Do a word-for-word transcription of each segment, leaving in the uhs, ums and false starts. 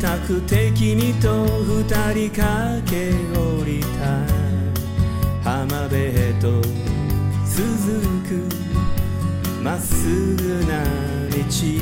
択的にと二人駆け下りた浜辺へと続くまっすぐな道、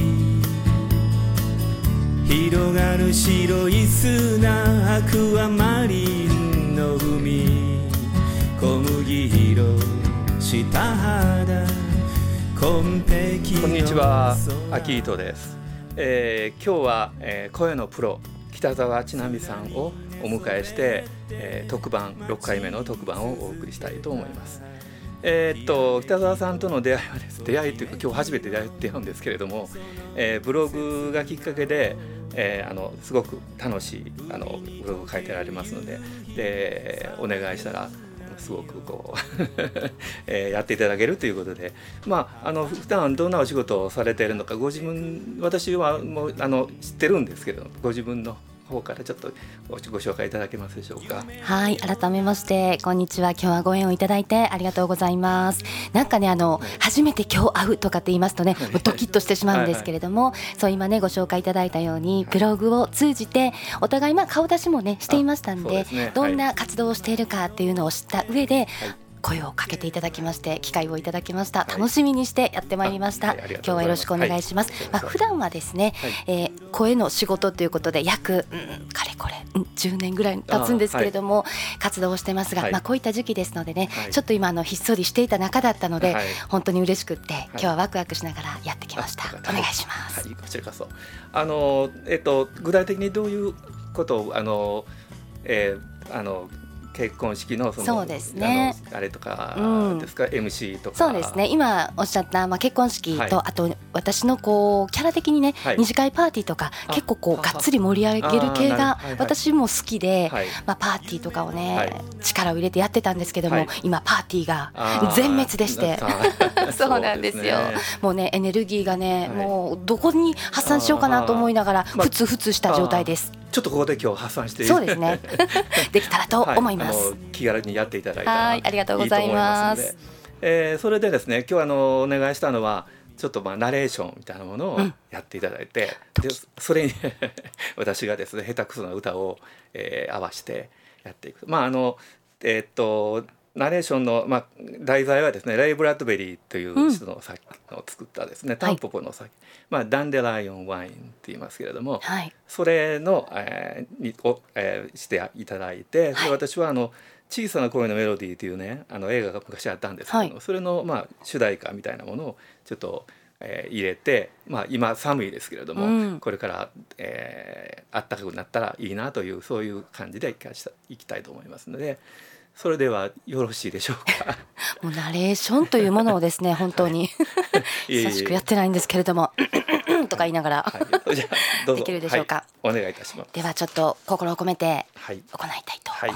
広がる白い砂、アクアマリンの海、小麦色した肌、紺碧のこんにちは、秋糸です。えー、今日は、えー、声のプロ北澤千奈美さんをお迎えして、えー、特番ろっかいめの特番をお送りしたいと思います。えー、っと北澤さんとの出会いはです出会いというか今日初めて出会ってるんですけれども、えー、ブログがきっかけで、えー、あのすごく楽しいあのブログを書いてられますので、でお願いしたらすごくこう、えー、やっていただけるということで、まああの普段どんなお仕事をされているのかご自分私はもうあの知ってるんですけど、ご自分の方からちょっとご紹介いただけますでしょうか。 はい、改めましてこんにちは。今日はご縁をいただいてありがとうございます。なんかねあの、はい、初めて今日会うとかって言いますとね、もうドキッとしてしまうんですけれども、はいはい、そう今ねご紹介いただいたようにブログを通じてお互いまあ顔出しもねしていましたん で, で、ね、どんな活動をしているかっていうのを知った上で、はい、声をかけていただきまして機会をいただきました。楽しみにしてやってまいりました。はい、今日はよろしくお願いします。はい、まあ、普段はですね、はい、えー、声の仕事ということで約、うん、かれこれ、うん、じゅうねんぐらい経つんですけれども、はい、活動をしてますが、はい、まあ、こういった時期ですのでね、はい、ちょっと今あのひっそりしていた中だったので、はい、本当に嬉しくって、はい、今日はワクワクしながらやってきました。お願いします。 はい、こちらこそあの、えっと、具体的にどういうことをあの、えー、あの結婚式 の, そのそうですね、 あのあれとかですか、うん、エムシー とか。 そうですね、今おっしゃった、まあ、結婚式と、はい、あと私のこうキャラ的にね、はい、二次会パーティーとか結構こうがっつり盛り上げる系が私も好きで、はい、まあ、パーティーとかをね、はい、力を入れてやってたんですけども、はい、今パーティーが全滅でしてそうなんですよ。もうねエネルギーがね、はい、もうどこに発散しようかなと思いながらふつふつした状態です。 ちょっとここで今日発散してそうですねできたらと思います。 はい、あの気軽にやっていただいたらいいと思いますので。はい、ありがとうございます。えー、それでですね、今日あのお願いしたのはちょっとまあナレーションみたいなものをやっていただいて、うん、でそれに私がですね下手くそな歌を、えー、合わせてやっていく。まああのえー、っとナレーションの、まあ、題材はですねレイ・ブラッドベリーという人の作家を作ったですね、うん、タンポポの作、はい、まあ、ダンデライオンワインって言いますけれども、はい、それの、えー、にを、えー、していただいて、はい、私はあの小さな声のメロディーというねあの映画が昔あったんですけど、はい、それの、まあ、主題歌みたいなものをちょっと、えー、入れて、まあ、今寒いですけれども、うん、これから、えー、暖かくなったらいいなというそういう感じでいきたいと思いますので、それではよろしいでしょうか。 もうナレーションというものをですね本当に久しくやってないんですけれどもとか言いながら、はい、じゃあどうぞできるでしょうか。 はい、お願いいたします。 ではちょっと心を込めて行いたいと思います。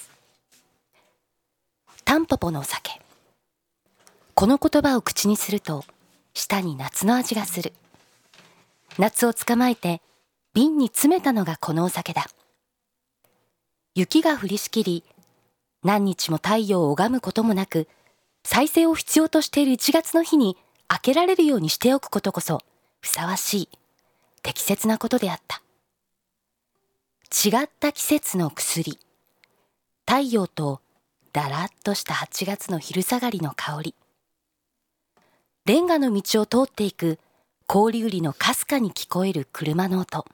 はい、タンポポのお酒。この言葉を口にすると舌に夏の味がする。夏を捕まえて瓶に詰めたのがこのお酒だ。雪が降りしきり何日も太陽を拝むこともなく再生を必要としているいちがつの日に開けられるようにしておくことこそふさわしい適切なことであった。違った季節の薬、太陽とだらっとしたはちがつの昼下がりの香り、レンガの道を通っていく氷売りのかすかに聞こえる車の音、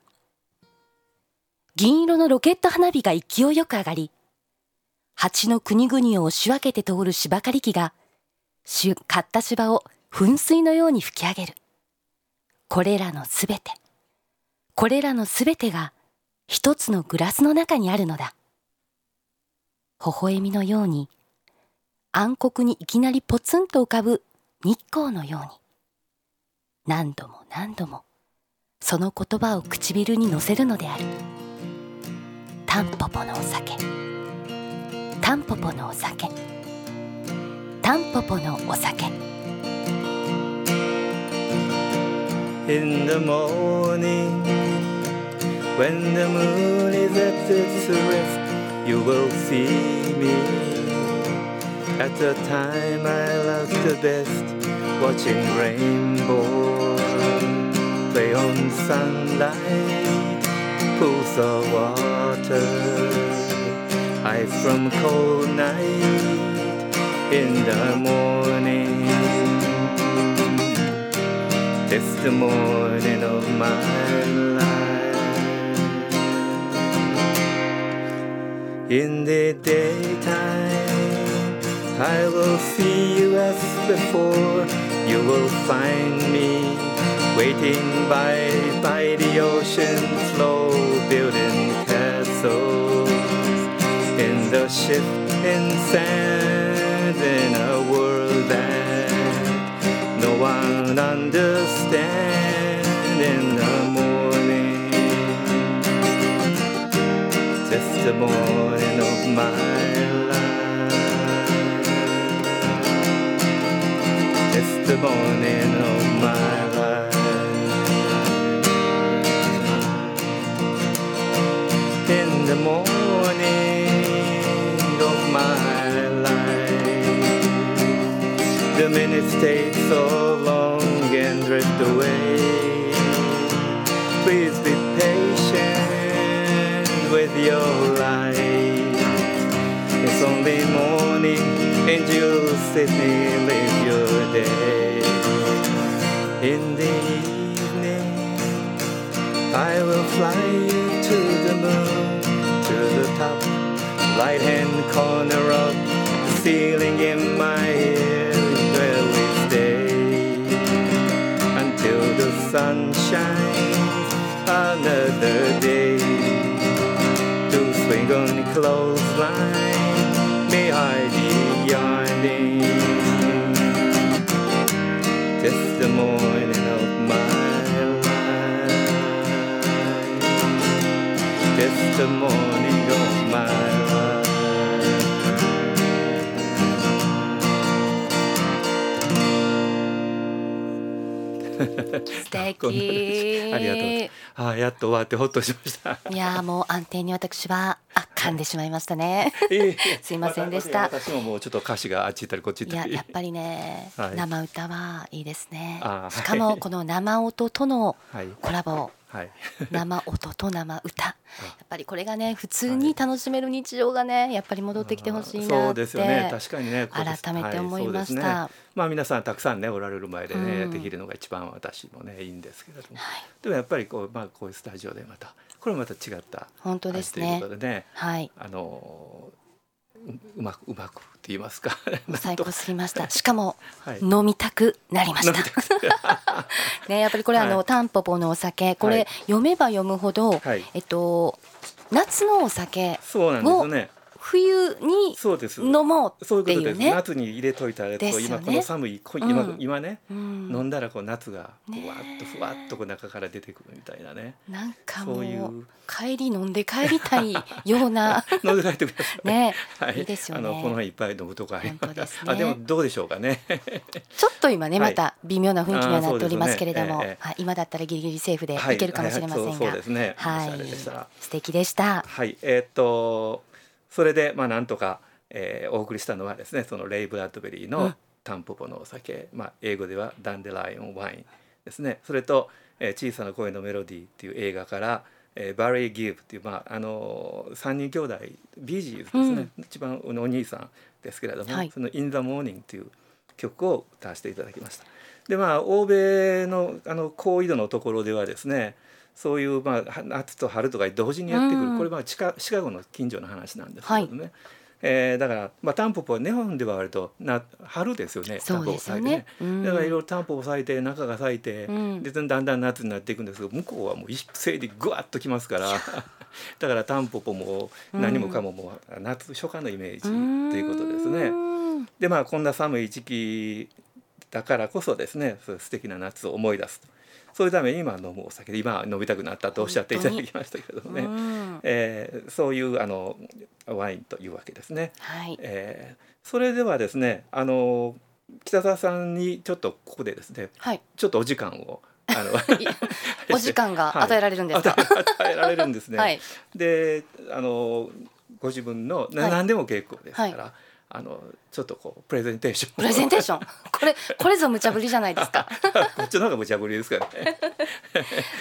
銀色のロケット花火が勢いよく上がり蜂の国々を押し分けて通る芝刈り機が刈った芝を噴水のように吹き上げる。これらのすべてこれらのすべてが一つのグラスの中にあるのだ。微笑みのように暗黒にいきなりポツンと浮かぶ日光のように何度も何度もその言葉を唇に乗せるのである。タンポポのお酒、タンポポのお酒、タンポポのお酒。 In the morning when the moon is at its rest you will see me at the time I love the best watching rainbow play on sunlight pools of water, hide from cold night in the morning. It's the morning of my life. In the daytime I will see you as before. You will find me waiting by, by the ocean floor, building castles in the shifting sand, in a world that no one understands. In the morning, just the morning of my life. It's the morning of my life. In the morning of my life, the minutes take so long and drift away. Please be patient with your life. It's only morning and you'll simply live your day. In the evening I will fly you to the moon, to the top right hand corner of the ceiling in my head, where we stay until the sun shines another day. To swing on clothesline behind the yarding. Just the morning of my life. Just the morning of my life. 素敵。 ありがとう。あ、やっと終わってほっとしました。 いやもう安定に私はあ噛んでしまいましたね。すいませんでした。 私ももうちょっと歌詞があっち行ったりこっち行ったり。 いややっぱりね、はい、生歌はいいですね。 はい、 しかもこの生音とのコラボ。はいはい、 生音と生歌やっぱりこれがね普通に楽しめる日常がねやっぱり戻ってきてほしいなって、 ね、確かにね改めて思いました、はいね、 まあ、皆さんたくさんねおられる前でね、うん、できるのが一番私もねいいんですけれども、はい、でもやっぱりこう、まあ、こういうスタジオでまたこれまた違った本当ですねということでね、 はい、 あのうまくうまくって言いますか最高すぎました。しかも、はい、飲みたくなりましたね、やっぱりこれ、はい、あのタンポポのお酒これ、はい、読めば読むほど、はい、えっと夏のお酒を冬に飲もうっていうね。 夏に入れといたら、ね、今この寒い、うん、今, 今ね、うん、飲んだらこう夏がふわっとふわっとこう中から出てくるみたいなね。 なんかもうそういう帰り飲んで帰りたいような飲んで帰ってくださいね、 はい、 いいですよね。 あのこの辺いっぱい飲むとこあります。 本当ですね。 あでもどうでしょうかねちょっと今ねまた微妙な雰囲気にはなっておりますけれども、はいねえーはい、今だったらギリギリセーフでいけるかもしれませんが、はい、 そうですね、 はい、素敵でした。 はい、えー、っとそれでまあなんとか、えー、お送りしたのはですねそのレイ・ブラッドベリーのタンポポのお酒、うんまあ、英語ではダンデライオンワインですね。それと、えー、小さな声のメロディーっていう映画から、えー、バリー・ギブっていう、まあ、あのー、さんにん兄弟ビージーズですね、うん、一番お兄さんですけれども、はい、その In the Morning っていう曲を歌わせていただきました。でまあ欧米のあの高緯度のところではですねそういう、まあ、夏と春とか同時にやってくる、うん、これはシカ、シカゴの近所の話なんですけどね、はいえー、だから、まあ、タンポポは日本では割とな春ですよね。 そうですよね、 タンポポ咲いてね、うん、だからいろいろタンポポ咲いて中が咲いて、うん、でだんだん夏になっていくんですけど向こうはもう一斉にグワッときますからだからタンポポも何もかももう夏初夏のイメージということですね、うん、でまあこんな寒い時期だからこそですねそう素敵な夏を思い出す。そういうために今飲むお酒で今飲みたくなったとおっしゃっていただきましたけどね、うんえー、そういうあのワインというわけですね、 はいえー、それではですねあの北澤さんにちょっとここでですね、はい、ちょっとお時間をあのお時間が与えられるんですか、 はい、与えられるんですね、はい、であのご自分の、はい、何でも結構ですから、はいあのちょっとこうプレゼンテーションプレゼンテーションこれこれぞ無茶ぶりじゃないですかこっちの方が無茶ぶりですからね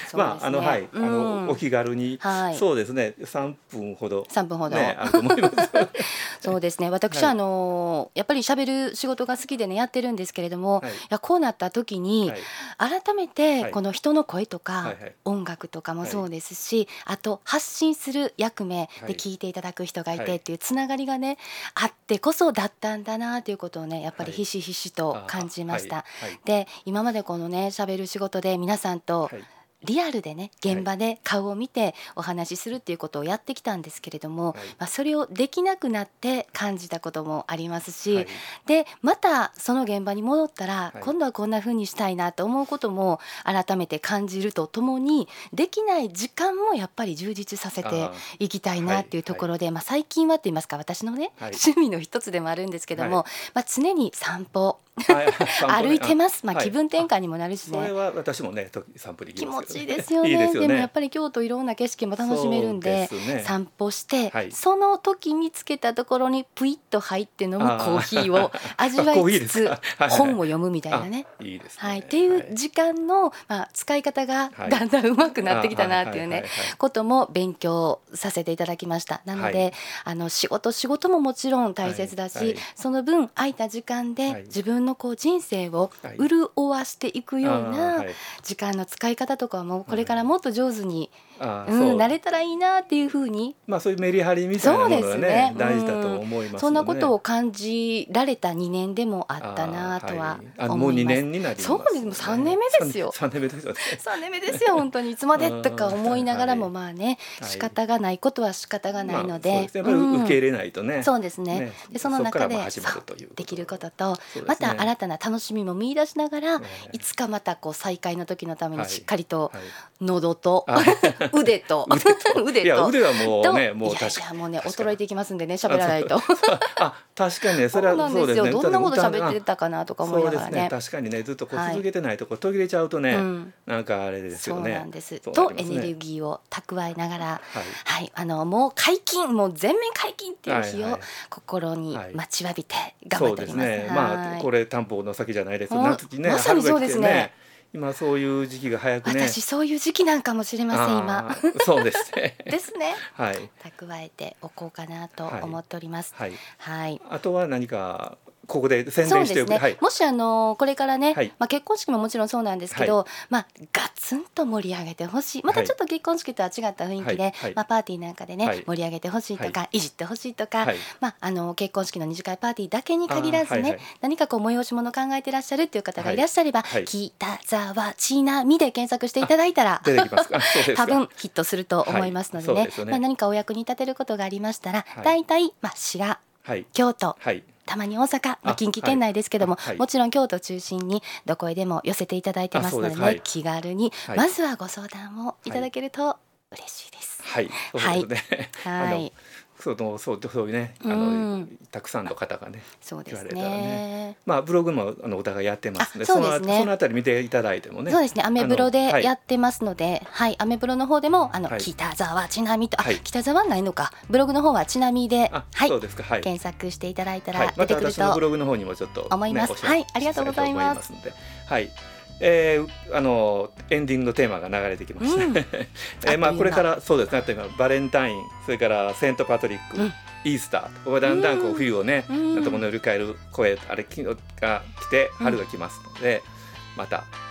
まああのはい、うん、あのお気軽に、はい、そうですねさんぷんほどさんぷんほど、 ね、あると思いますそうですね私は、はい、あのやっぱり喋る仕事が好きでねやってるんですけれども、はい、いやこうなった時に、はい、改めてこの人の声とか、はい、音楽とかもそうですし、はい、あと発信する役目で聞いていただく人がいてっていうつながりがねあってこそだったんだなということをねやっぱりひしひしと感じました、はいはい、で今までこのね喋る仕事で皆さんと、はいリアルでね現場で顔を見てお話しするっていうことをやってきたんですけれども、はいまあ、それをできなくなって感じたこともありますし、はい、でまたその現場に戻ったら、はい、今度はこんな風にしたいなと思うことも改めて感じるとともにできない時間もやっぱり充実させていきたいなっていうところで、はいまあ、最近はと言いますか私のね、はい、趣味の一つでもあるんですけども、はいまあ、常に散歩歩いてます、まあ、気分転換にもなるしね、 はい、それは私もね散歩できますけど、ね、 気持ちいいですよね。いいですよね。でもやっぱり京都いろんな景色も楽しめるん で, で、ね、散歩して、はい、その時見つけたところにプイッと入って飲むコーヒーを味わいつつ本を読むみたいなねいいですね、 はい、っていう時間の、まあ、使い方がだんだん上手くなってきたなっていうねことも勉強させていただきました。なので、はい、あの仕事仕事ももちろん大切だし、はいはい、その分空いた時間で自分のこう人生を潤わしていくような時間の使い方とかもこれからもっと上手に、はいうん、なれたらいいなっていうふうに、 まあ、そういうメリハリみたいなものが ね, ね大事だと思いますので、 そんなことを感じられたにねんでもあったなとは思います。 あ、はい、もうにねんになります、ね、 そうですもうさんねんめですよさんねんめですよねさんねんめですよ本当にいつまでとか思いながらもまあね、はい、仕方がないことは仕方がないので、まあ、そうですね、やっぱり受け入れないとね、うん、そうですね、 ねでその中でできることと、ね、また新たな楽しみも見出しながら、ね、いつかまたこう再会の時のためにしっかりと喉と、はいはい、腕と腕といや腕はもうねもう確かいやいやもうね衰えていきますんでね喋らないとあ確かにねそれはそうですね、 どんなこと喋ってたかなとか思いながらね、 そうですね確かにねずっとこう続けてないとこ途切れちゃうとね、はい、なんかあれですよね。 そうなんです、とエネルギーを蓄えながら、はいはい、あのもう解禁もう全面解禁っていう日を心に待ちわびて頑張っております、はいはい、そうですね、まあこれ担保の先じゃないですけど夏にねまさにそうですね、 今そういう時期が早くね、 私そういう時期なんかもしれません今そうですねですね、 はい、 蓄えておこうかなと思っております、 はいはい、 あとは何かここで宣伝しておく、 そうですね、 はい、 もしあのこれからね、はいまあ、結婚式ももちろんそうなんですけど、はいまあ、ガツンと盛り上げてほしい、またちょっと結婚式とは違った雰囲気で、はいまあ、パーティーなんかでね、はい、盛り上げてほしいとか、はい、いじってほしいとか、はいまあ、あの結婚式の二次会パーティーだけに限らずね、はいはい、何かこう催し物考えてらっしゃるっていう方がいらっしゃれば、はい、北沢ちなみで検索していただいたら出てきますか多分ヒットすると思いますので ね,、はい、でねまあ、何かお役に立てることがありましたら、はい、大体、まあ、滋賀、はい、京都、はいたまに大阪、まあ、近畿圏内ですけども、はい、もちろん京都中心にどこへでも寄せていただいてますのでね、はい、気軽に、はい、まずはご相談をいただけると嬉しいです。 はい、そうですね。はい。そうそうそういうね、あの、うん、たくさんの方がね、 そうですね、 言われたらね、まあブログもあのお互いやってますので、 そうですね、 そのそのあたり見ていただいてもね、 そうですね、アメブロでやってますので、はい、アメブロの方でもあの、はい、北沢ちなみと、あ、はい、北沢ないのか、ブログの方はちなみで、はい、そうですか、はい、検索していただいたら出てくると、 はい、また私のブログの方にもちょっと、ね、 思います。はい、ありがとうございます。 はい。えー、あのエンディングのテーマが流れてきました、うんえーまあ、これからそうですね、バレンタイン、それからセントパトリック、うん、イースターとここだんだんこう冬をね、うん、なんとも乗り換える声あれが来て春が来ますので、うん、また